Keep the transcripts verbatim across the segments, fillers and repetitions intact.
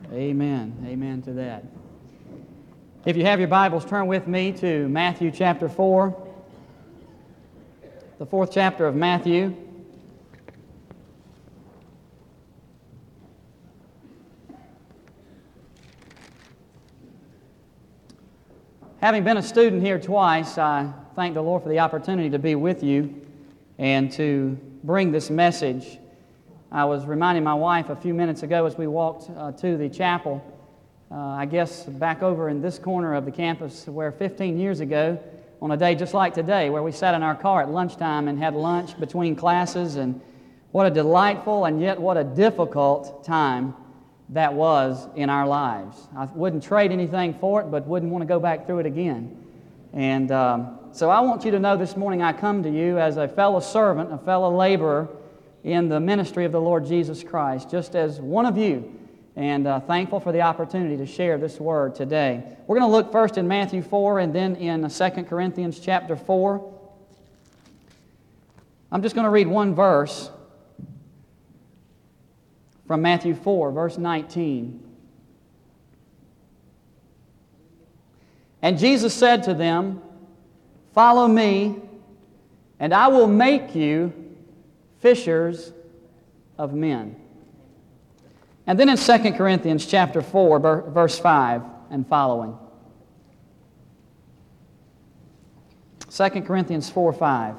Amen. Amen to that. If you have your Bibles, turn with me to Matthew chapter four, the fourth chapter of Matthew. Having been a student here twice, I thank the Lord for the opportunity to be with you and to bring this message. I was reminding my wife a few minutes ago as we walked uh, to the chapel, uh, I guess back over in this corner of the campus where fifteen years ago, on a day just like today, where we sat in our car at lunchtime and had lunch between classes, and what a delightful and yet what a difficult time that was in our lives. I wouldn't trade anything for it, but wouldn't want to go back through it again. And um, so I want you to know this morning I come to you as a fellow servant, a fellow laborer in the ministry of the Lord Jesus Christ, just as one of you, and uh, thankful for the opportunity to share this word today. We're going to look first in Matthew four and then in Second Corinthians chapter four. I'm just going to read one verse from Matthew four, verse nineteen. And Jesus said to them, "Follow me, and I will make you fishers of men." And then in Second Corinthians chapter four, verse five and following. Second Corinthians four, five.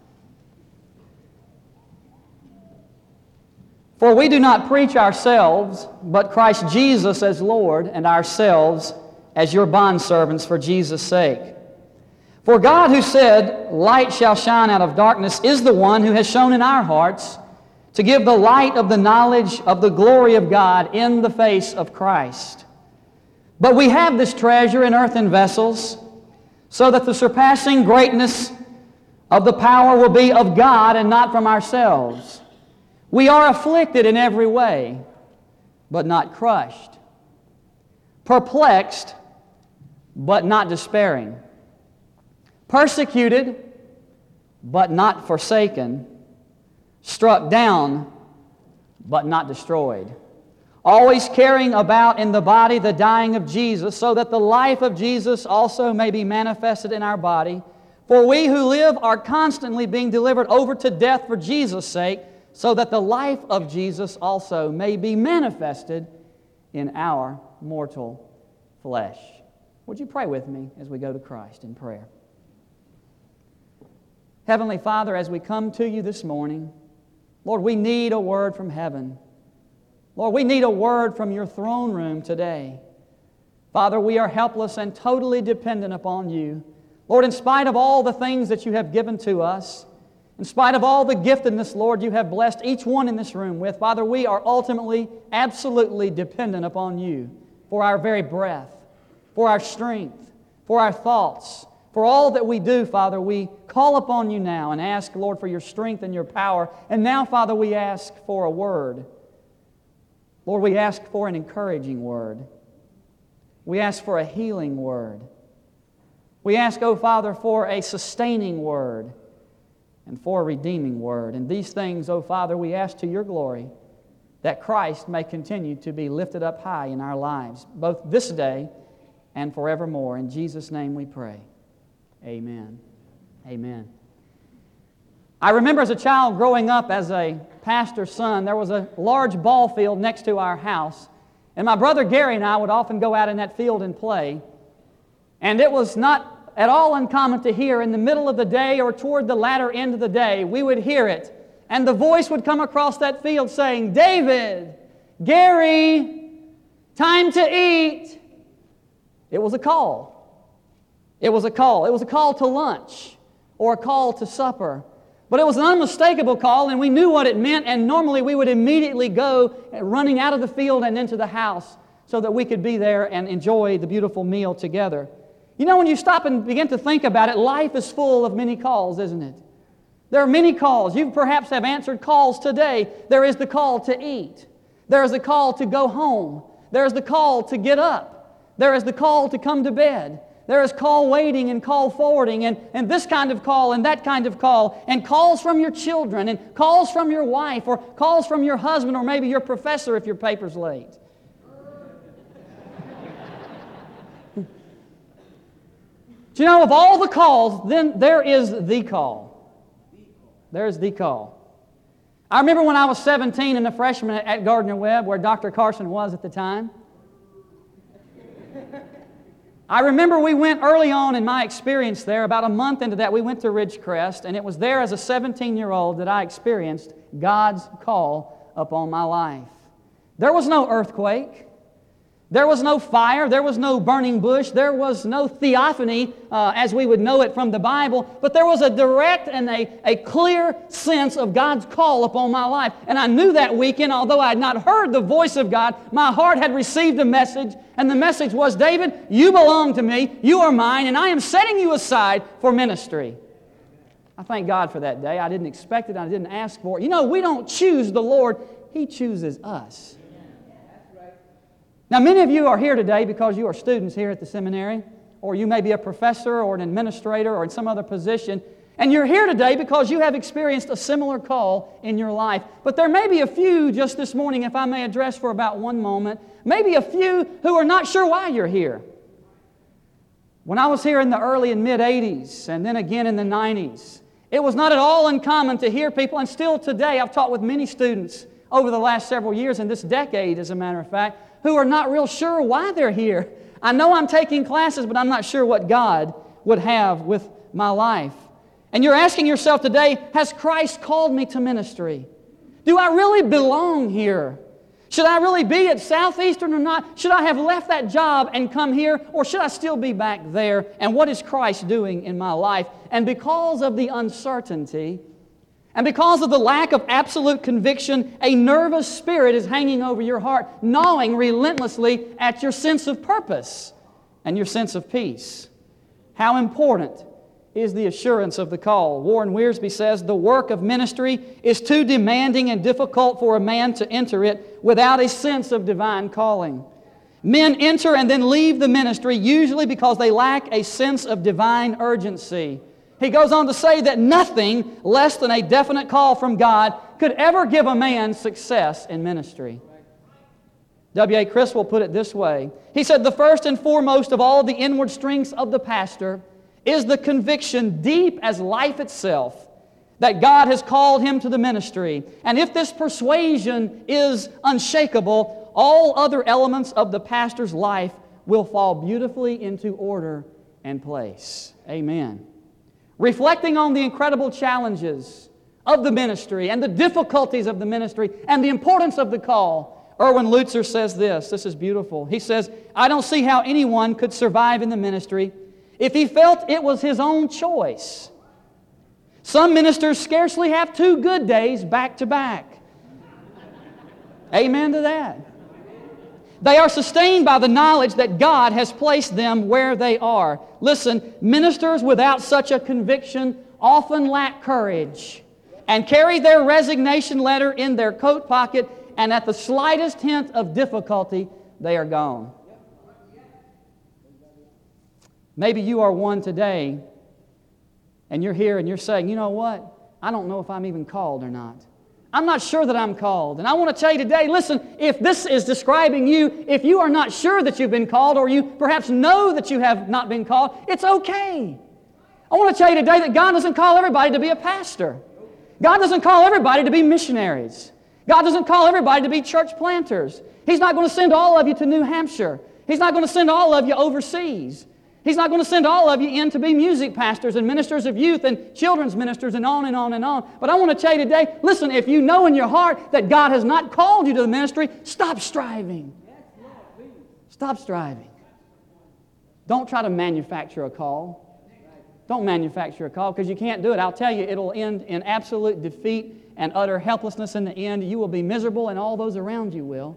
"For we do not preach ourselves, but Christ Jesus as Lord, and ourselves as your bondservants for Jesus' sake. For God, who said, 'Light shall shine out of darkness,' is the one who has shone in our hearts to give the light of the knowledge of the glory of God in the face of Christ. But we have this treasure in earthen vessels, so that the surpassing greatness of the power will be of God and not from ourselves. We are afflicted in every way, but not crushed. Perplexed, but not despairing. Persecuted, but not forsaken. Struck down, but not destroyed. Always carrying about in the body the dying of Jesus, so that the life of Jesus also may be manifested in our body. For we who live are constantly being delivered over to death for Jesus' sake, so that the life of Jesus also may be manifested in our mortal flesh." Would you pray with me as we go to Christ in prayer? Heavenly Father, as we come to you this morning, Lord, we need a word from heaven. Lord, we need a word from your throne room today. Father, we are helpless and totally dependent upon you. Lord, in spite of all the things that you have given to us, in spite of all the giftedness, Lord, you have blessed each one in this room with, Father, we are ultimately, absolutely dependent upon you for our very breath, for our strength, for our thoughts, for all that we do. Father, we call upon you now and ask, Lord, for your strength and your power. And now, Father, we ask for a word. Lord, we ask for an encouraging word. We ask for a healing word. We ask, oh Father, for a sustaining word and for a redeeming word. And these things, oh Father, we ask to your glory, that Christ may continue to be lifted up high in our lives, both this day and forevermore. In Jesus' name we pray. Amen. Amen. I remember as a child growing up as a pastor's son, there was a large ball field next to our house, and my brother Gary and I would often go out in that field and play. And it was not at all uncommon to hear in the middle of the day or toward the latter end of the day, we would hear it, and the voice would come across that field saying, "David, Gary, time to eat." It was a call. It was a call. It was a call to lunch or a call to supper. But it was an unmistakable call, and we knew what it meant, and normally we would immediately go running out of the field and into the house so that we could be there and enjoy the beautiful meal together. You know, when you stop and begin to think about it, life is full of many calls, isn't it? There are many calls. You perhaps have answered calls today. There is the call to eat. There is the call to go home. There is the call to get up. There is the call to come to bed. There is call waiting and call forwarding and, and this kind of call and that kind of call, and calls from your children and calls from your wife or calls from your husband or maybe your professor if your paper's late. Do you know, of all the calls, then there is the call. There's the call. I remember when I was seventeen and a freshman at Gardner-Webb, where Doctor Carson was at the time. I remember we went early on in my experience there, about a month into that, we went to Ridgecrest, and it was there as a seventeen-year-old that I experienced God's call upon my life. There was no earthquake. There was no fire. There was no burning bush. There was no theophany uh, as we would know it from the Bible. But there was a direct and a, a clear sense of God's call upon my life. And I knew that weekend, although I had not heard the voice of God, my heart had received a message. And the message was, David, you belong to me. You are mine. And I am setting you aside for ministry. I thank God for that day. I didn't expect it. I didn't ask for it. You know, we don't choose the Lord. He chooses us. Now, many of you are here today because you are students here at the seminary, or you may be a professor or an administrator or in some other position, and you're here today because you have experienced a similar call in your life. But there may be a few just this morning, if I may address for about one moment, maybe a few who are not sure why you're here. When I was here in the early and mid-eighties, and then again in the nineties, it was not at all uncommon to hear people, and still today I've taught with many students over the last several years, and this decade as a matter of fact, who are not real sure why they're here. I know I'm taking classes, but I'm not sure what God would have with my life. And you're asking yourself today, has Christ called me to ministry? Do I really belong here? Should I really be at Southeastern or not? Should I have left that job and come here, or should I still be back there? And what is Christ doing in my life? And because of the uncertainty, and because of the lack of absolute conviction, a nervous spirit is hanging over your heart, gnawing relentlessly at your sense of purpose and your sense of peace. How important is the assurance of the call? Warren Wiersbe says, the work of ministry is too demanding and difficult for a man to enter it without a sense of divine calling. Men enter and then leave the ministry usually because they lack a sense of divine urgency. He goes on to say that nothing less than a definite call from God could ever give a man success in ministry. W A Criswell put it this way. He said, the first and foremost of all the inward strengths of the pastor is the conviction deep as life itself that God has called him to the ministry. And if this persuasion is unshakable, all other elements of the pastor's life will fall beautifully into order and place. Amen. Reflecting on the incredible challenges of the ministry and the difficulties of the ministry and the importance of the call, Erwin Lutzer says this. This is beautiful. He says, I don't see how anyone could survive in the ministry if he felt it was his own choice. Some ministers scarcely have two good days back to back. Amen to that. They are sustained by the knowledge that God has placed them where they are. Listen, ministers without such a conviction often lack courage and carry their resignation letter in their coat pocket, and at the slightest hint of difficulty, they are gone. Maybe you are one today, and you're here and you're saying, you know what? I don't know if I'm even called or not. I'm not sure that I'm called. And I want to tell you today, listen, if this is describing you, if you are not sure that you've been called, or you perhaps know that you have not been called, it's okay. I want to tell you today that God doesn't call everybody to be a pastor. God doesn't call everybody to be missionaries. God doesn't call everybody to be church planters. He's not going to send all of you to New Hampshire. He's not going to send all of you overseas. He's not going to send all of you in to be music pastors and ministers of youth and children's ministers and on and on and on. But I want to tell you today, listen, if you know in your heart that God has not called you to the ministry, stop striving. Stop striving. Don't try to manufacture a call. Don't manufacture a call, because you can't do it. I'll tell you, it'll end in absolute defeat and utter helplessness in the end. You will be miserable, and all those around you will.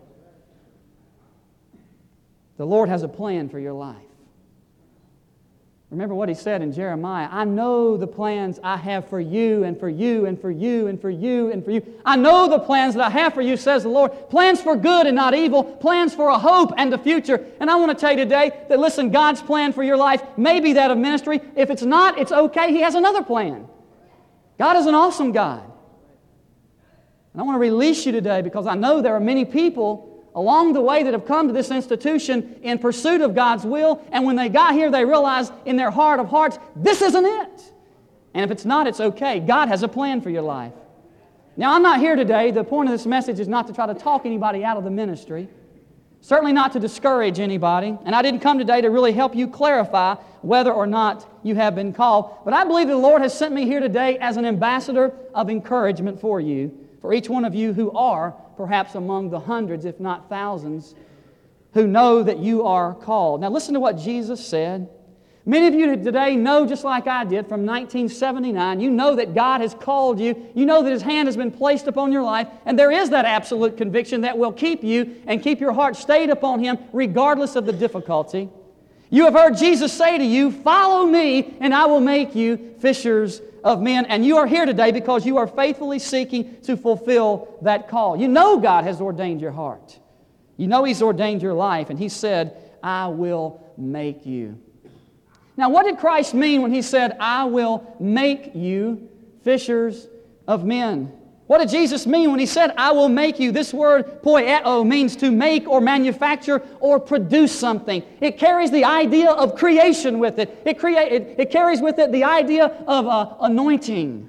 The Lord has a plan for your life. Remember what He said in Jeremiah, I know the plans I have for you and for you and for you and for you and for you. I know the plans that I have for you, says the Lord. Plans for good and not evil. Plans for a hope and a future. And I want to tell you today that, listen, God's plan for your life may be that of ministry. If it's not, it's okay. He has another plan. God is an awesome God. And I want to release you today, because I know there are many people along the way that have come to this institution in pursuit of God's will, and when they got here, they realized in their heart of hearts, this isn't it. And if it's not, it's okay. God has a plan for your life. Now, I'm not here today. The point of this message is not to try to talk anybody out of the ministry. Certainly not to discourage anybody. And I didn't come today to really help you clarify whether or not you have been called. But I believe the Lord has sent me here today as an ambassador of encouragement for you, for each one of you who are perhaps among the hundreds, if not thousands, who know that you are called. Now listen to what Jesus said. Many of you today know, just like I did from nineteen seventy-nine, you know that God has called you. You know that His hand has been placed upon your life, and there is that absolute conviction that will keep you and keep your heart stayed upon Him regardless of the difficulty. You have heard Jesus say to you, "Follow me, and I will make you fishers of men." And you are here today because you are faithfully seeking to fulfill that call. You know God has ordained your heart. You know He's ordained your life, and He said, "I will make you." Now, what did Christ mean when He said, "I will make you fishers of men"? What did Jesus mean when He said, "I will make you"? This word, poieo, means to make or manufacture or produce something. It carries the idea of creation with it. It, crea- it, it carries with it the idea of uh, anointing.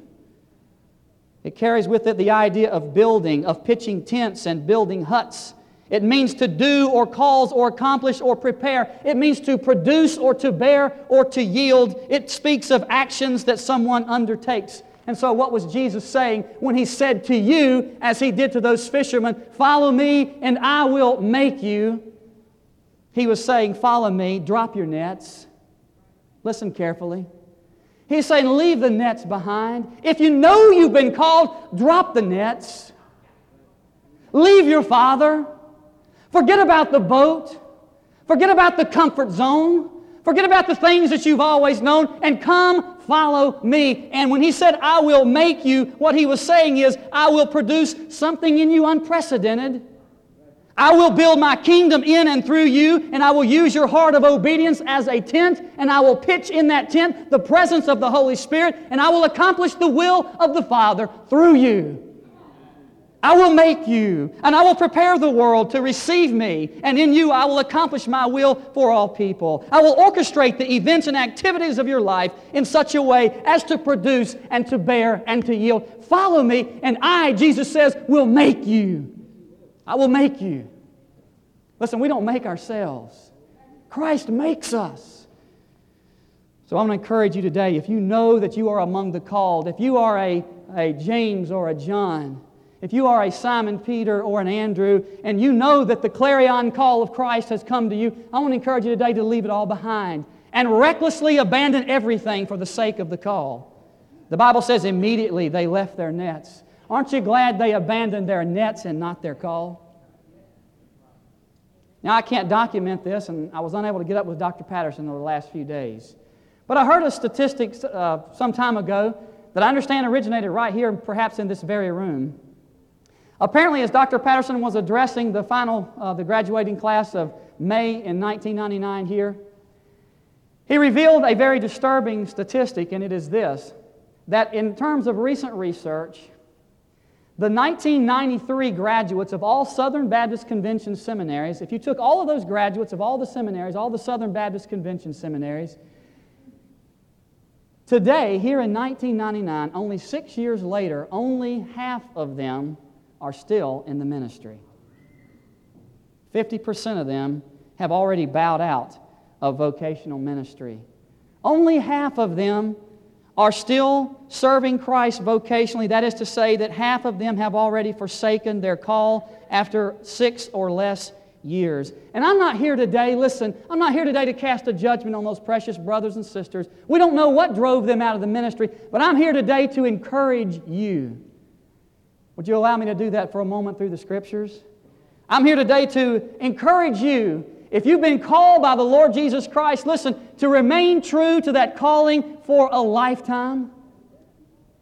It carries with it the idea of building, of pitching tents and building huts. It means to do or cause or accomplish or prepare. It means to produce or to bear or to yield. It speaks of actions that someone undertakes. And so what was Jesus saying when He said to you, as He did to those fishermen, "Follow me and I will make you"? He was saying, follow me, drop your nets. Listen carefully. He's saying, leave the nets behind. If you know you've been called, drop the nets. Leave your father. Forget about the boat. Forget about the comfort zone. Forget about the things that you've always known and come follow me. And when He said, "I will make you," what He was saying is, I will produce something in you unprecedented. I will build My kingdom in and through you, and I will use your heart of obedience as a tent, and I will pitch in that tent the presence of the Holy Spirit, and I will accomplish the will of the Father through you. I will make you, and I will prepare the world to receive me, and in you I will accomplish My will for all people. I will orchestrate the events and activities of your life in such a way as to produce and to bear and to yield. Follow me, and I, Jesus says, will make you. I will make you. Listen, we don't make ourselves. Christ makes us. So I'm going to encourage you today, if you know that you are among the called, if you are a, a James or a John, if you are a Simon Peter or an Andrew, and you know that the clarion call of Christ has come to you, I want to encourage you today to leave it all behind and recklessly abandon everything for the sake of the call. The Bible says immediately they left their nets. Aren't you glad they abandoned their nets and not their call? Now, I can't document this, and I was unable to get up with Doctor Patterson over the last few days. But I heard a statistic uh, some time ago that I understand originated right here, perhaps in this very room. Apparently, as Doctor Patterson was addressing the final, uh, the graduating class of May in nineteen ninety-nine here, he revealed a very disturbing statistic, and it is this, that in terms of recent research, the nineteen ninety-three graduates of all Southern Baptist Convention seminaries, if you took all of those graduates of all the seminaries, all the Southern Baptist Convention seminaries, today, here in nineteen ninety-nine, only six years later, only half of them are still in the ministry. fifty percent of them have already bowed out of vocational ministry. Only half of them are still serving Christ vocationally. That is to say that half of them have already forsaken their call after six or less years. And I'm not here today, listen, I'm not here today to cast a judgment on those precious brothers and sisters. We don't know what drove them out of the ministry, but I'm here today to encourage you. Would you allow me to do that for a moment through the Scriptures? I'm here today to encourage you, if you've been called by the Lord Jesus Christ, listen, to remain true to that calling for a lifetime.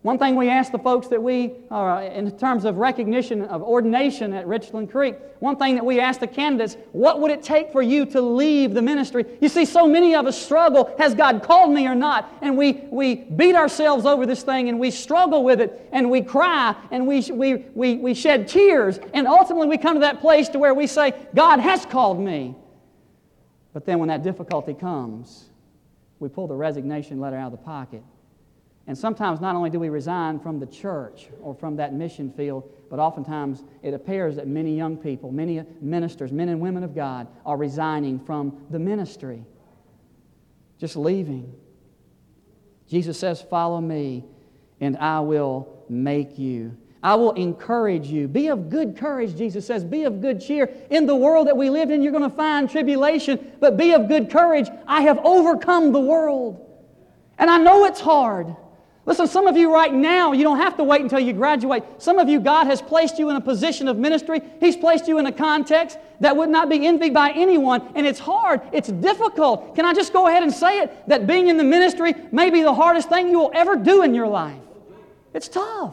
One thing we ask the folks that we, uh, in terms of recognition of ordination at Richland Creek, one thing that we ask the candidates, what would it take for you to leave the ministry? You see, so many of us struggle, has God called me or not? And we, we beat ourselves over this thing and we struggle with it and we cry and we, we, we, we shed tears. And ultimately we come to that place to where we say, God has called me. But then when that difficulty comes, we pull the resignation letter out of the pocket. And sometimes not only do we resign from the church or from that mission field, but oftentimes it appears that many young people, many ministers, men and women of God are resigning from the ministry, just leaving. Jesus says, follow me and I will make you. I will encourage you. Be of good courage, Jesus says. Be of good cheer. In the world that we live in, you're going to find tribulation, but be of good courage. I have overcome the world. And I know it's hard. Listen, some of you right now, you don't have to wait until you graduate. Some of you, God has placed you in a position of ministry. He's placed you in a context that would not be envied by anyone. And it's hard. It's difficult. Can I just go ahead and say it? That being in the ministry may be the hardest thing you will ever do in your life. It's tough.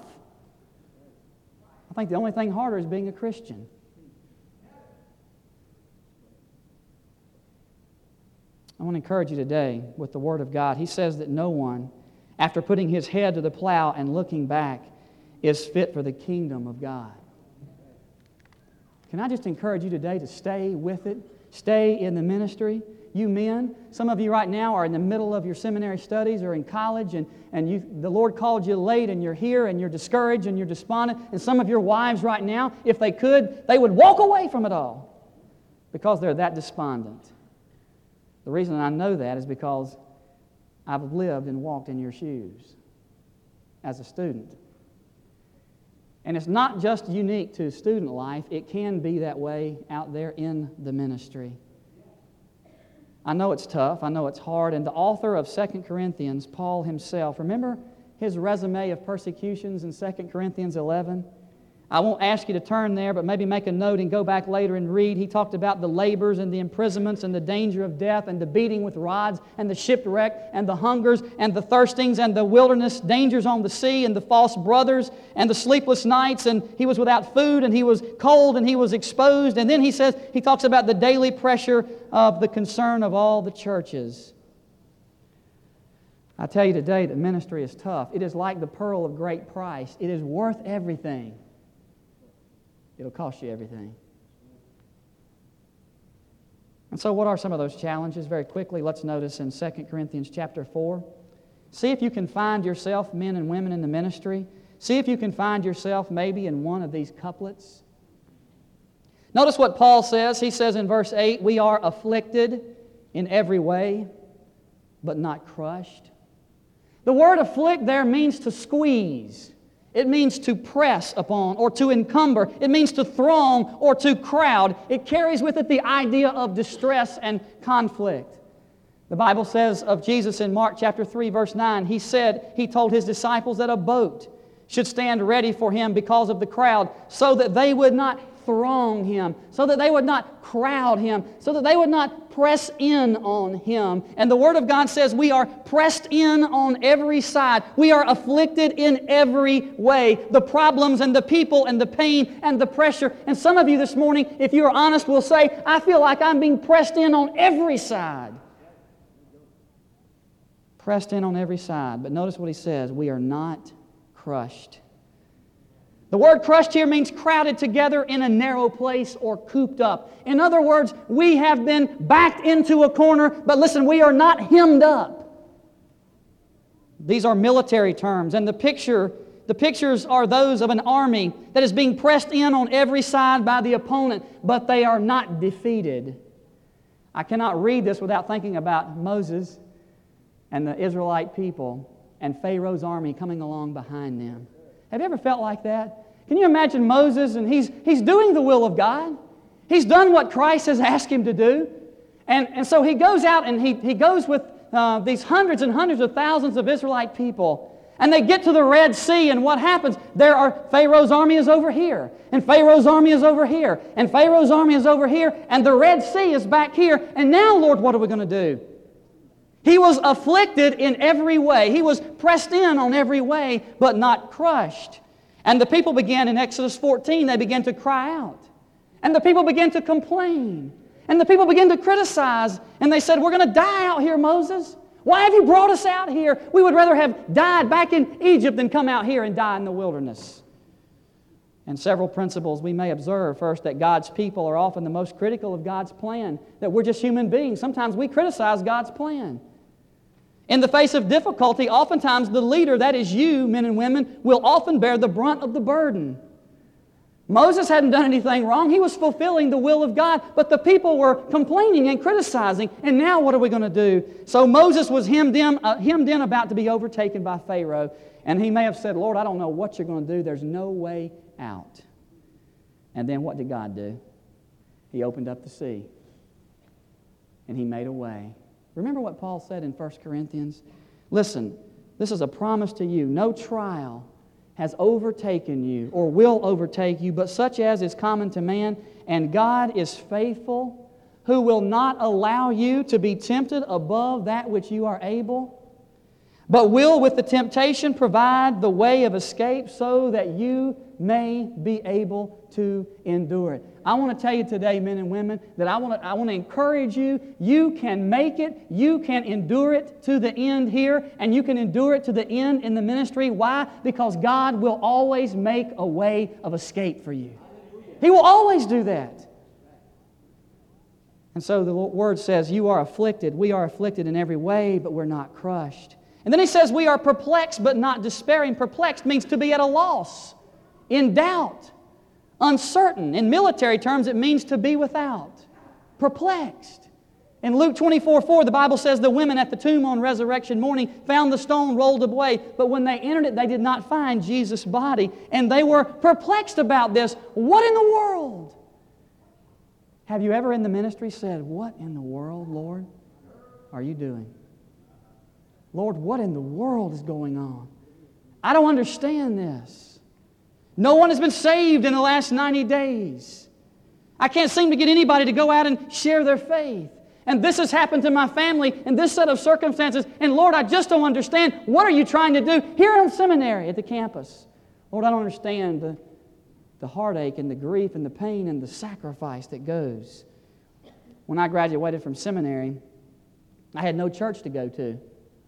I think the only thing harder is being a Christian. I want to encourage you today with the Word of God. He says that no one, after putting his head to the plow and looking back, is fit for the kingdom of God. Can I just encourage you today to stay with it? Stay in the ministry. You men, some of you right now are in the middle of your seminary studies or in college, and, and you, the Lord called you late and you're here and you're discouraged and you're despondent. And some of your wives right now, if they could, they would walk away from it all because they're that despondent. The reason I know that is because I've lived and walked in your shoes as a student. And it's not just unique to student life. It can be that way out there in the ministry. I know it's tough. I know it's hard. And the author of Second Corinthians, Paul himself, remember his resume of persecutions in Second Corinthians eleven? I won't ask you to turn there, but maybe make a note and go back later and read. He talked about the labors and the imprisonments and the danger of death and the beating with rods and the shipwreck and the hungers and the thirstings and the wilderness, dangers on the sea and the false brothers and the sleepless nights, and he was without food and he was cold and he was exposed. And then he says, he talks about the daily pressure of the concern of all the churches. I tell you today that ministry is tough. It is like the pearl of great price. It is worth everything. It'll cost you everything. And so what are some of those challenges? Very quickly, let's notice in Second Corinthians chapter four. See if you can find yourself, men and women in the ministry. See if you can find yourself maybe in one of these couplets. Notice what Paul says. He says in verse eight, we are afflicted in every way, but not crushed. The word afflict there means to squeeze. It means to press upon or to encumber. It means to throng or to crowd. It carries with it the idea of distress and conflict. The Bible says of Jesus in Mark chapter three, verse nine, He said, He told His disciples that a boat should stand ready for Him because of the crowd, so that they would not throng Him, so that they would not crowd Him, so that they would not press in on Him. And the Word of God says we are pressed in on every side. We are afflicted in every way. The problems and the people and the pain and the pressure. And some of you this morning, if you're honest, will say, I feel like I'm being pressed in on every side. Pressed in on every side. But notice what he says, we are not crushed. The word crushed here means crowded together in a narrow place or cooped up. In other words, we have been backed into a corner, but listen, we are not hemmed up. These are military terms, and the picture, the pictures are those of an army that is being pressed in on every side by the opponent, but they are not defeated. I cannot read this without thinking about Moses and the Israelite people and Pharaoh's army coming along behind them. Have you ever felt like that? Can you imagine Moses, and he's, he's doing the will of God. He's done what Christ has asked him to do. And, and so he goes out and he, he goes with uh, these hundreds and hundreds of thousands of Israelite people. And they get to the Red Sea, and what happens? There are Pharaoh's army is over here, and Pharaoh's army is over here, and Pharaoh's army is over here, and the Red Sea is back here. And now, Lord, what are we going to do? He was afflicted in every way. He was pressed in on every way, but not crushed. And the people began in Exodus fourteen, they began to cry out. And the people began to complain. And the people began to criticize. And they said, we're going to die out here, Moses. Why have you brought us out here? We would rather have died back in Egypt than come out here and die in the wilderness. And several principles we may observe. First, that God's people are often the most critical of God's plan. That we're just human beings. Sometimes we criticize God's plan. In the face of difficulty, oftentimes the leader, that is you, men and women, will often bear the brunt of the burden. Moses hadn't done anything wrong. He was fulfilling the will of God, but the people were complaining and criticizing, and now what are we going to do? So Moses was hemmed in, uh, hemmed in about to be overtaken by Pharaoh, and he may have said, Lord, I don't know what you're going to do. There's no way out. And then what did God do? He opened up the sea, and He made a way. Remember what Paul said in First Corinthians? Listen, this is a promise to you. No trial has overtaken you or will overtake you, but such as is common to man, and God is faithful, who will not allow you to be tempted above that which you are able, but will with the temptation provide the way of escape so that you may be able to endure it. I want to tell you today, men and women, that I want to, I want to encourage you. You can make it. You can endure it to the end here, and you can endure it to the end in the ministry. Why? Because God will always make a way of escape for you. He will always do that. And so the Word says, you are afflicted. We are afflicted in every way, but we're not crushed. And then He says, we are perplexed, but not despairing. Perplexed means to be at a loss, in doubt, uncertain. In military terms, it means to be without. Perplexed. In Luke twenty-four four, the Bible says the women at the tomb on resurrection morning found the stone rolled away, but when they entered it, they did not find Jesus' body, and they were perplexed about this. What in the world? Have you ever in the ministry said, what in the world, Lord, are you doing? Lord, what in the world is going on? I don't understand this. No one has been saved in the last ninety days. I can't seem to get anybody to go out and share their faith. And this has happened to my family in this set of circumstances. And Lord, I just don't understand. What are you trying to do here in seminary at the campus? Lord, I don't understand the, the heartache and the grief and the pain and the sacrifice that goes. When I graduated from seminary, I had no church to go to.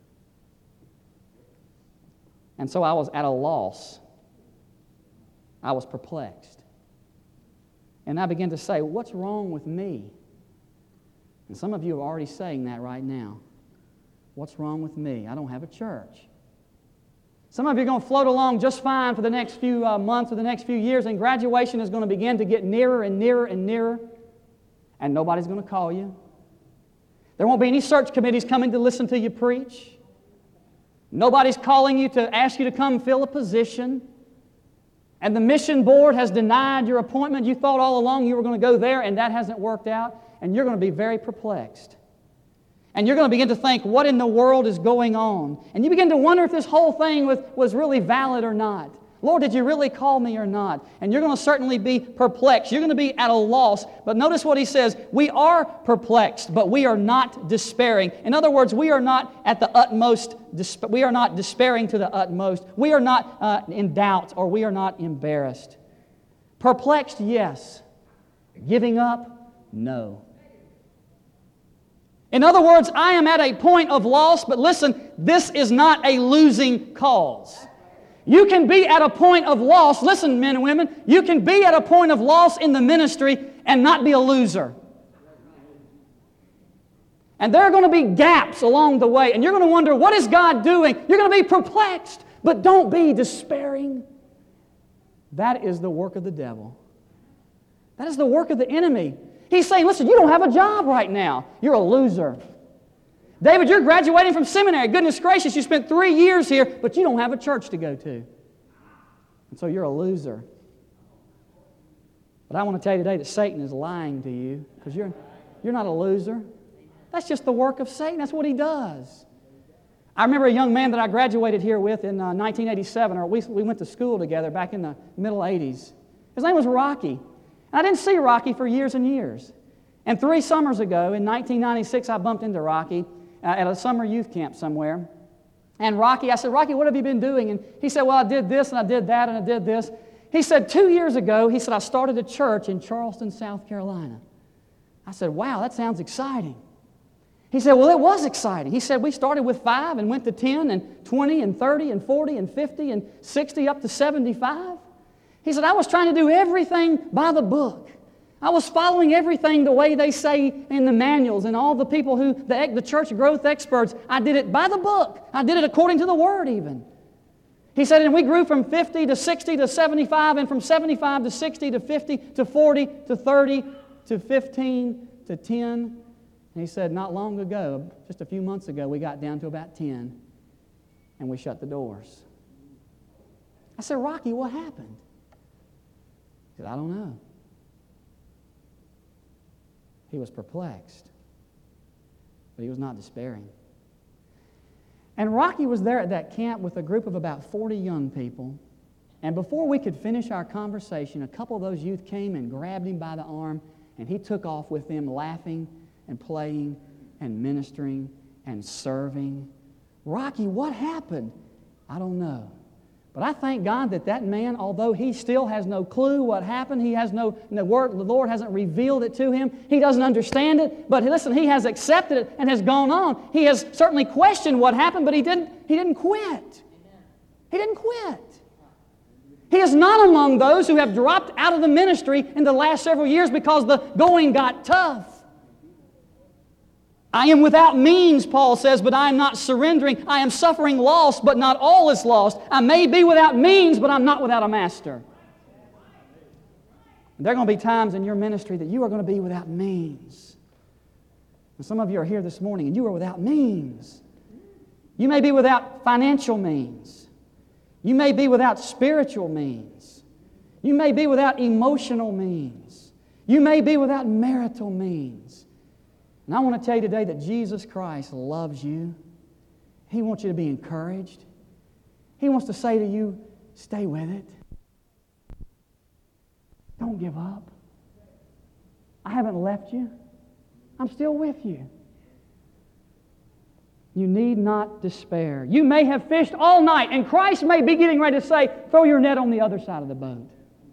And so I was at a loss. I was perplexed. And I began to say, what's wrong with me? And some of you are already saying that right now. What's wrong with me? I don't have a church. Some of you are going to float along just fine for the next few uh, months or the next few years, and graduation is going to begin to get nearer and nearer and nearer, and nobody's going to call you. There won't be any search committees coming to listen to you preach. Nobody's calling you to ask you to come fill a position. And the mission board has denied your appointment. You thought all along you were going to go there, and that hasn't worked out. And you're going to be very perplexed. And you're going to begin to think, what in the world is going on? And you begin to wonder if this whole thing was, was really valid or not. Lord, did you really call me or not? And you're going to certainly be perplexed. You're going to be at a loss. But notice what He says. We are perplexed, but we are not despairing. In other words, we are not at the utmost, we are not despairing to the utmost. We are not uh, in doubt, or we are not embarrassed. Perplexed, yes. Giving up, no. In other words, I am at a point of loss, but listen, this is not a losing cause. You can be at a point of loss. Listen, men and women, you can be at a point of loss in the ministry and not be a loser. And there are going to be gaps along the way, and you're going to wonder, what is God doing? You're going to be perplexed, but don't be despairing. That is the work of the devil. That is the work of the enemy. He's saying, listen, you don't have a job right now. You're a loser. David, you're graduating from seminary. Goodness gracious, you spent three years here, but you don't have a church to go to. And so you're a loser. But I want to tell you today that Satan is lying to you, because you're, you're not a loser. That's just the work of Satan. That's what he does. I remember a young man that I graduated here with in uh, nineteen eighty-seven, or we, we went to school together back in the middle eighties. His name was Rocky. And I didn't see Rocky for years and years. And three summers ago, in nineteen ninety-six, I bumped into Rocky. uh, at a summer youth camp somewhere. And Rocky, I said, Rocky, what have you been doing? And he said, well, I did this and I did that and I did this. He said, two years ago, he said, I started a church in Charleston, South Carolina. I said, wow, that sounds exciting. He said, well, it was exciting. He said, we started with five and went to ten and twenty and thirty and forty and fifty and sixty up to seventy-five. He said, I was trying to do everything by the book. I was following everything the way they say in the manuals and all the people who, the, the church growth experts, I did it by the book. I did it according to the Word even. He said, and we grew from fifty to sixty to seventy-five and from seventy-five to sixty to fifty to forty to thirty to fifteen to ten. And he said, not long ago, just a few months ago, we got down to about ten and we shut the doors. I said, Rocky, what happened? He said, I don't know. He was perplexed, but he was not despairing. And Rocky was there at that camp with a group of about forty young people. And before we could finish our conversation, a couple of those youth came and grabbed him by the arm, and he took off with them laughing and playing and ministering and serving. Rocky, what happened? I don't know. But I thank God that that man, although he still has no clue what happened, he has no, no word, the Lord hasn't revealed it to him, he doesn't understand it, but listen, he has accepted it and has gone on. He has certainly questioned what happened, but he didn't, he didn't quit. He didn't quit. He is not among those who have dropped out of the ministry in the last several years because the going got tough. I am without means, Paul says, but I am not surrendering. I am suffering loss, but not all is lost. I may be without means, but I'm not without a master. There are going to be times in your ministry that you are going to be without means. And some of you are here this morning and you are without means. You may be without financial means. You may be without spiritual means. You may be without emotional means. You may be without marital means. And I want to tell you today that Jesus Christ loves you. He wants you to be encouraged. He wants to say to you, stay with it. Don't give up. I haven't left you. I'm still with you. You need not despair. You may have fished all night, and Christ may be getting ready to say, throw your net on the other side of the boat.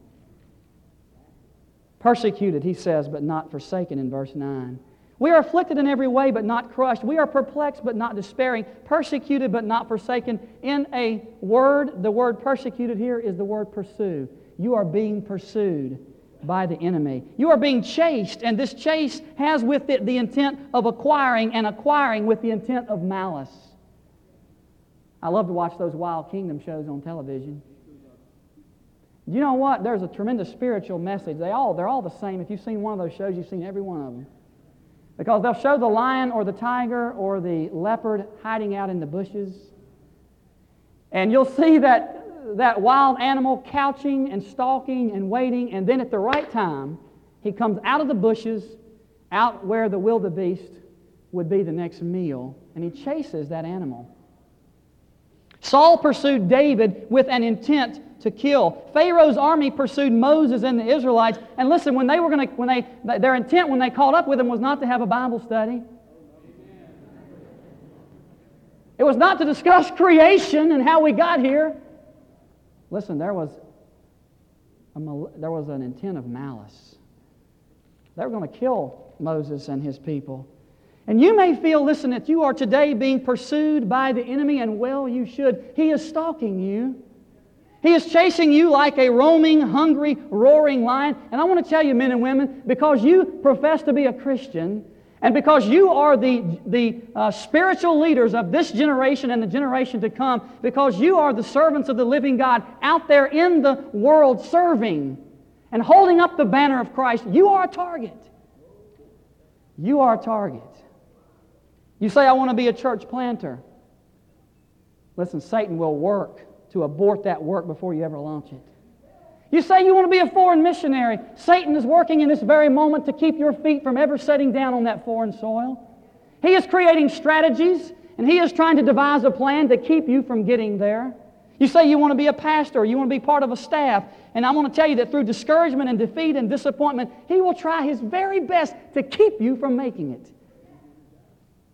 Persecuted, he says, but not forsaken in verse nine. We are afflicted in every way, but not crushed. We are perplexed, but not despairing. Persecuted, but not forsaken. In a word, the word persecuted here is the word pursue. You are being pursued by the enemy. You are being chased, and this chase has with it the intent of acquiring, and acquiring with the intent of malice. I love to watch those Wild Kingdom shows on television. You know what? There's a tremendous spiritual message. They all, they're all the same. If you've seen one of those shows, you've seen every one of them. Because they'll show the lion or the tiger or the leopard hiding out in the bushes. And you'll see that, that wild animal couching and stalking and waiting, and then at the right time, he comes out of the bushes, out where the wildebeest would be the next meal, and he chases that animal. Saul pursued David with an intent to kill. Pharaoh's army pursued Moses and the Israelites. And listen, when they were going to, when they, their intent when they caught up with him was not to have a Bible study. It was not to discuss creation and how we got here. Listen, there was a, there was an intent of malice. They were going to kill Moses and his people. And you may feel, listen, that you are today being pursued by the enemy, and well, you should. He is stalking you. He is chasing you like a roaming, hungry, roaring lion. And I want to tell you, men and women, because you profess to be a Christian, and because you are the, the uh, spiritual leaders of this generation and the generation to come, because you are the servants of the living God out there in the world serving and holding up the banner of Christ, you are a target. You are a target. You say, I want to be a church planter. Listen, Satan will work to abort that work before you ever launch it. You say you want to be a foreign missionary. Satan is working in this very moment to keep your feet from ever setting down on that foreign soil. He is creating strategies, and he is trying to devise a plan to keep you from getting there. You say you want to be a pastor, you want to be part of a staff, and I want to tell you that through discouragement and defeat and disappointment, he will try his very best to keep you from making it.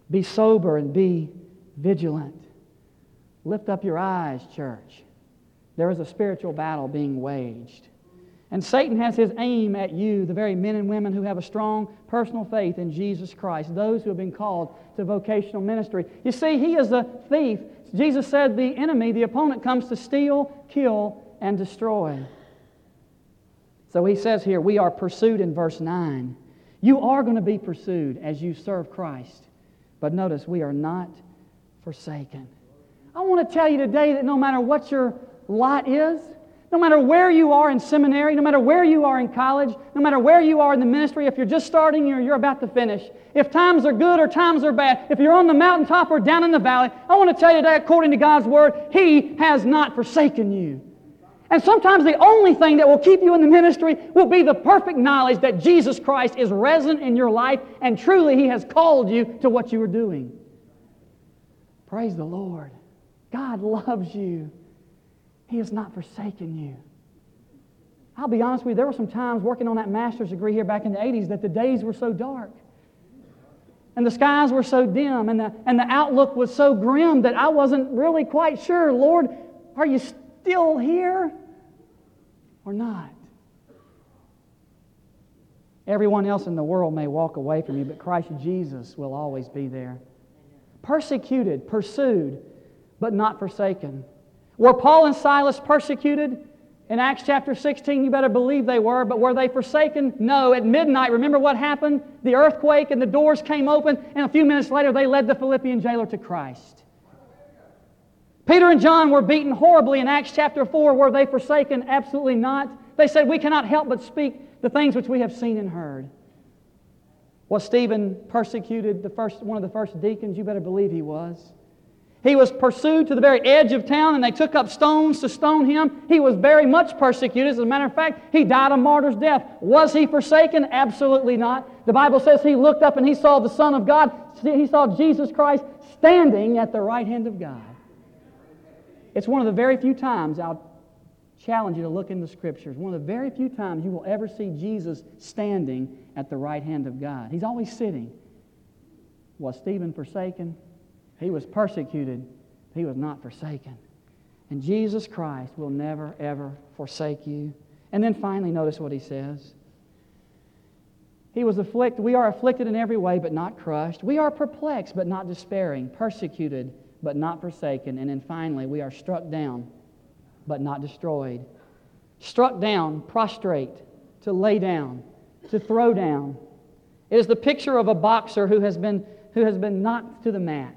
Be sober and be vigilant. Lift up your eyes, church. There is a spiritual battle being waged. And Satan has his aim at you, the very men and women who have a strong personal faith in Jesus Christ, those who have been called to vocational ministry. You see, he is a thief. Jesus said the enemy, the opponent, comes to steal, kill, and destroy. So he says here, we are pursued in verse nine. You are going to be pursued as you serve Christ. But notice, we are not forsaken. I want to tell you today that no matter what your lot is, no matter where you are in seminary, no matter where you are in college, no matter where you are in the ministry, if you're just starting or you're about to finish, if times are good or times are bad, if you're on the mountaintop or down in the valley, I want to tell you today, according to God's Word, He has not forsaken you. And sometimes the only thing that will keep you in the ministry will be the perfect knowledge that Jesus Christ is resident in your life and truly He has called you to what you are doing. Praise the Lord. God loves you. He has not forsaken you. I'll be honest with you, there were some times working on that master's degree here back in the eighties that the days were so dark. And the skies were so dim and the, and the outlook was so grim that I wasn't really quite sure, Lord, are you still here or not? Everyone else in the world may walk away from you, but Christ Jesus will always be there. Persecuted, pursued, but not forsaken. Were Paul and Silas persecuted? In Acts chapter sixteen, you better believe they were, but were they forsaken? No. At midnight, remember what happened? The earthquake and the doors came open, and a few minutes later they led the Philippian jailer to Christ. Peter and John were beaten horribly in Acts chapter four. Were they forsaken? Absolutely not. They said, we cannot help but speak the things which we have seen and heard. Was Stephen persecuted, the first, one of the first deacons? You better believe he was. He was pursued to the very edge of town, and they took up stones to stone him. He was very much persecuted. As a matter of fact, he died a martyr's death. Was he forsaken? Absolutely not. The Bible says he looked up and he saw the Son of God. He saw Jesus Christ standing at the right hand of God. It's one of the very few times, I'll challenge you to look in the Scriptures, one of the very few times you will ever see Jesus standing at the right hand of God. He's always sitting. Was Stephen forsaken? He was persecuted. He was not forsaken. And Jesus Christ will never, ever forsake you. And then finally, notice what he says. He was afflicted. We are afflicted in every way, but not crushed. We are perplexed, but not despairing. Persecuted, but not forsaken. And then finally, we are struck down, but not destroyed. Struck down, prostrate, to lay down, to throw down. It is the picture of a boxer who has been, who has been knocked to the mat.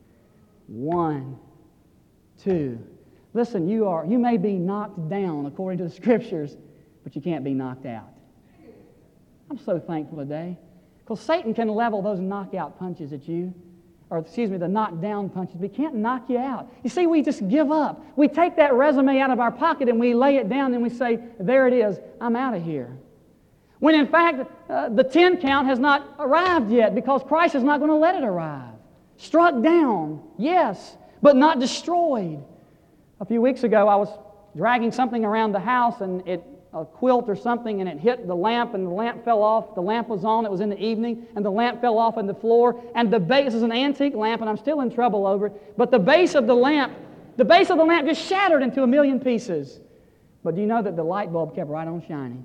One, two. Listen, you are you may be knocked down according to the Scriptures, but you can't be knocked out. I'm so thankful today. Because Satan can level those knockout punches at you, or excuse me, the knockdown punches, but he can't knock you out. You see, we just give up. We take that resume out of our pocket and we lay it down and we say, there it is, I'm out of here. When in fact, uh, the ten count has not arrived yet because Christ is not going to let it arrive. Struck down, yes, but not destroyed. A few weeks ago, I was dragging something around the house, and it a quilt or something, and it hit the lamp, and the lamp fell off. The lamp was on. It was in the evening, and the lamp fell off on the floor. And the base is an antique lamp, and I'm still in trouble over it. But the base of the lamp, the base of the lamp just shattered into a million pieces. But do you know that the light bulb kept right on shining?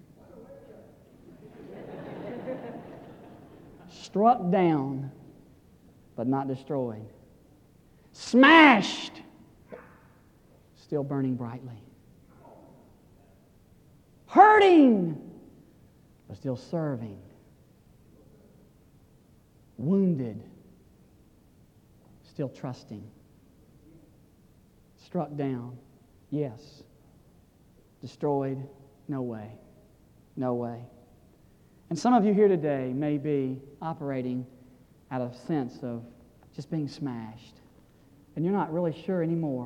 Struck down, but not destroyed. Smashed, still burning brightly. Hurting, but still serving. Wounded, still trusting. Struck down, yes. Destroyed, no way. No way. And some of you here today may be operating out of a sense of just being smashed. And you're not really sure anymore.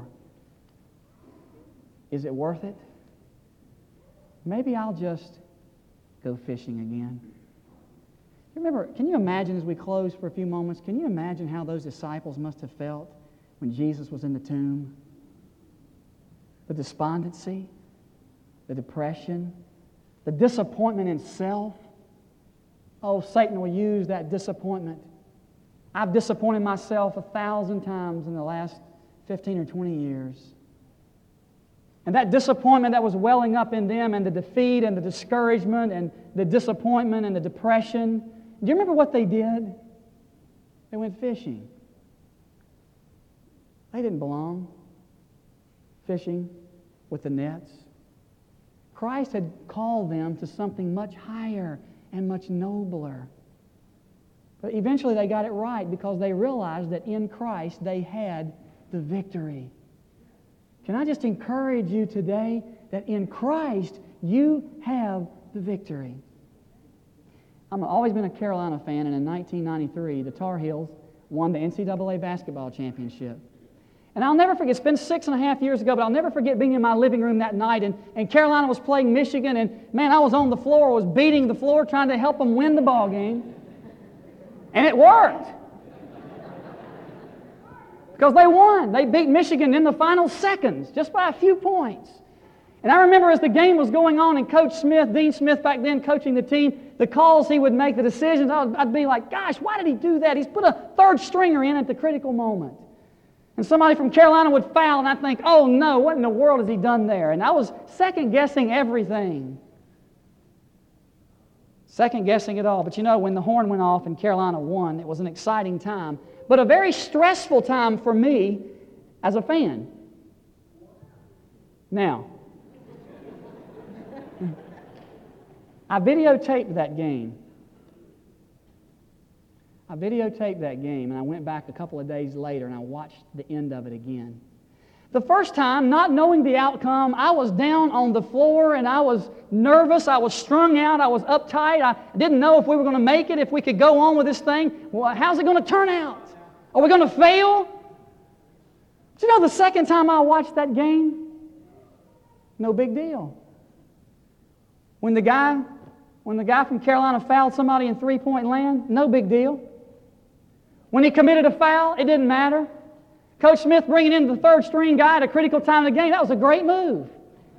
Is it worth it? Maybe I'll just go fishing again. Remember, can you imagine as we close for a few moments, can you imagine how those disciples must have felt when Jesus was in the tomb? The despondency, the depression, the disappointment in self. Oh, Satan will use that disappointment. I've disappointed myself a thousand times in the last fifteen or twenty years. And that disappointment that was welling up in them, and the defeat and the discouragement and the disappointment and the depression, do you remember what they did? They went fishing. They didn't belong fishing with the nets. Christ had called them to something much higher and much nobler. But eventually they got it right because they realized that in Christ they had the victory. Can I just encourage you today that in Christ you have the victory? I've always been a Carolina fan, and in nineteen ninety-three the Tar Heels won the N C double A basketball championship. And I'll never forget, it's been six and a half years ago, but I'll never forget being in my living room that night, and, and Carolina was playing Michigan, and man, I was on the floor, I was beating the floor trying to help them win the ball game. And it worked. Because they won. They beat Michigan in the final seconds, just by a few points. And I remember as the game was going on, and Coach Smith, Dean Smith back then coaching the team, the calls he would make, the decisions, I would, I'd be like, gosh, why did he do that? He's put a third stringer in at the critical moment. And somebody from Carolina would foul, and I'd think, oh no, what in the world has he done there? And I was second-guessing everything. Second-guessing it all. But you know, when the horn went off and Carolina won, it was an exciting time. But a very stressful time for me as a fan. Now, I videotaped that game. I videotaped that game, and I went back a couple of days later, and I watched the end of it again. The first time, not knowing the outcome, I was down on the floor, and I was nervous, I was strung out, I was uptight, I didn't know if we were going to make it, if we could go on with this thing. Well, how's it going to turn out? Are we going to fail? Do you know the second time I watched that game? No big deal. When the guy, when the guy from Carolina fouled somebody in three-point land, no big deal. When he committed a foul, it didn't matter. Coach Smith bringing in the third string guy at a critical time of the game, that was a great move.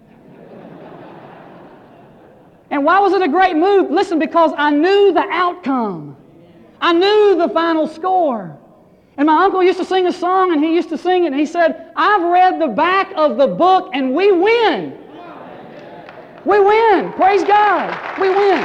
And why was it a great move? Listen, because I knew the outcome. I knew the final score. And my uncle used to sing a song, and he used to sing it, and he said, I've read the back of the book, and we win. We win. Praise God. We win.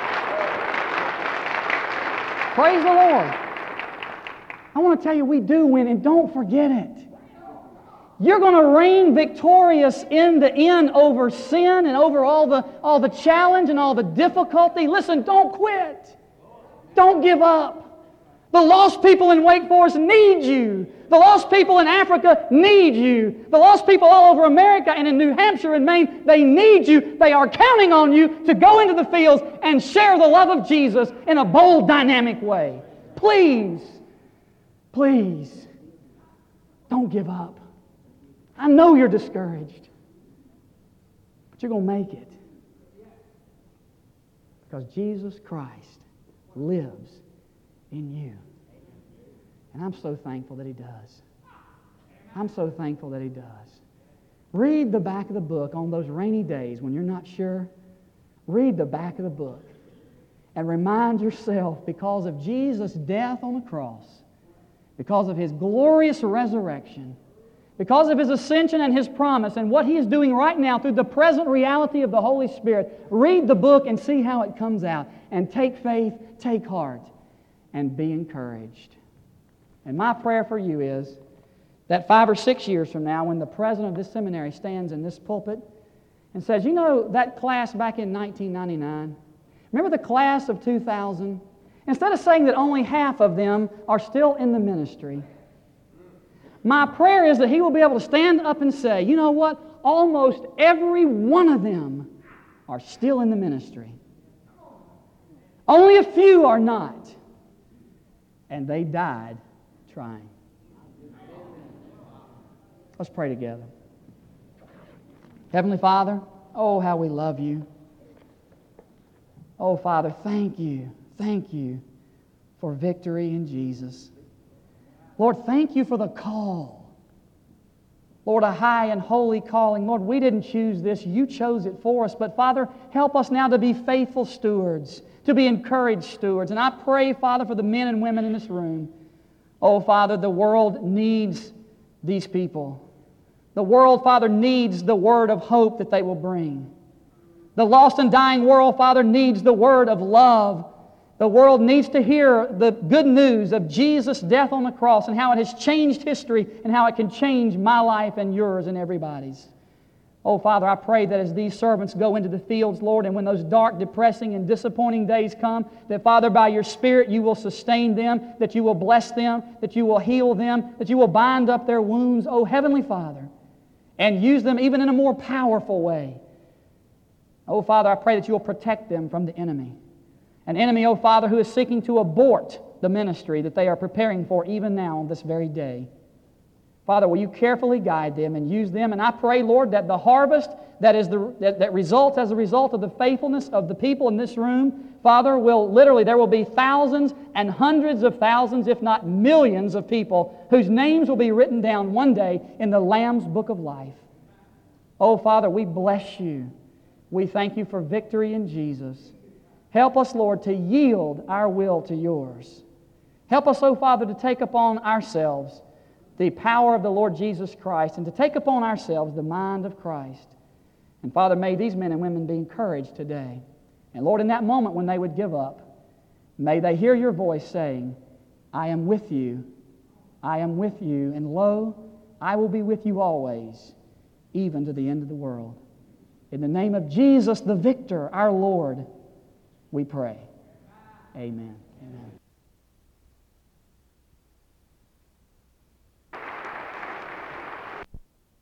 Praise the Lord. I want to tell you, we do win, and don't forget it. You're going to reign victorious in the end over sin and over all the, all the challenge and all the difficulty. Listen, don't quit. Don't give up. The lost people in Wake Forest need you. The lost people in Africa need you. The lost people all over America and in New Hampshire and Maine, they need you. They are counting on you to go into the fields and share the love of Jesus in a bold, dynamic way. Please, please, don't give up. I know you're discouraged, but you're going to make it. Because Jesus Christ lives in you. And I'm so thankful that He does. I'm so thankful that He does. Read the back of the book on those rainy days when you're not sure. Read the back of the book and remind yourself, because of Jesus' death on the cross, because of His glorious resurrection, because of His ascension and His promise and what He is doing right now through the present reality of the Holy Spirit, read the book and see how it comes out. And take faith, take heart, and be encouraged. And my prayer for you is that five or six years from now, when the president of this seminary stands in this pulpit and says, you know, that class back in nineteen ninety-nine, remember the class of two thousand? Instead of saying that only half of them are still in the ministry, my prayer is that he will be able to stand up and say, you know what? Almost every one of them are still in the ministry. Only a few are not. And they died trying. Let's pray together. Heavenly Father, oh, how we love You. Oh, Father, thank You, thank You for victory in Jesus. Lord, thank You for the call. Lord, a high and holy calling. Lord, we didn't choose this. You chose it for us. But Father, help us now to be faithful stewards, to be encouraged stewards. And I pray, Father, for the men and women in this room Oh, Father, the world needs these people. The world, Father, needs the word of hope that they will bring. The lost and dying world, Father, needs the word of love. The world needs to hear the good news of Jesus' death on the cross and how it has changed history and how it can change my life and yours and everybody's. Oh, Father, I pray that as these servants go into the fields, Lord, and when those dark, depressing, and disappointing days come, that, Father, by your Spirit you will sustain them, that you will bless them, that you will heal them, that you will bind up their wounds, oh, Heavenly Father, and use them even in a more powerful way. Oh, Father, I pray that you will protect them from the enemy. An enemy, oh, Father, who is seeking to abort the ministry that they are preparing for even now on this very day. Father, will you carefully guide them and use them? And I pray, Lord, that the harvest that is the that, that results as a result of the faithfulness of the people in this room, Father, will literally, there will be thousands and hundreds of thousands, if not millions of people whose names will be written down one day in the Lamb's Book of Life. Oh, Father, we bless you. We thank you for victory in Jesus. Help us, Lord, to yield our will to yours. Help us, oh Father, to take upon ourselves the power of the Lord Jesus Christ and to take upon ourselves the mind of Christ. And Father, may these men and women be encouraged today. And Lord, in that moment when they would give up, may they hear your voice saying, I am with you, I am with you, and lo, I will be with you always, even to the end of the world. In the name of Jesus, the victor, our Lord, we pray. Amen. Amen.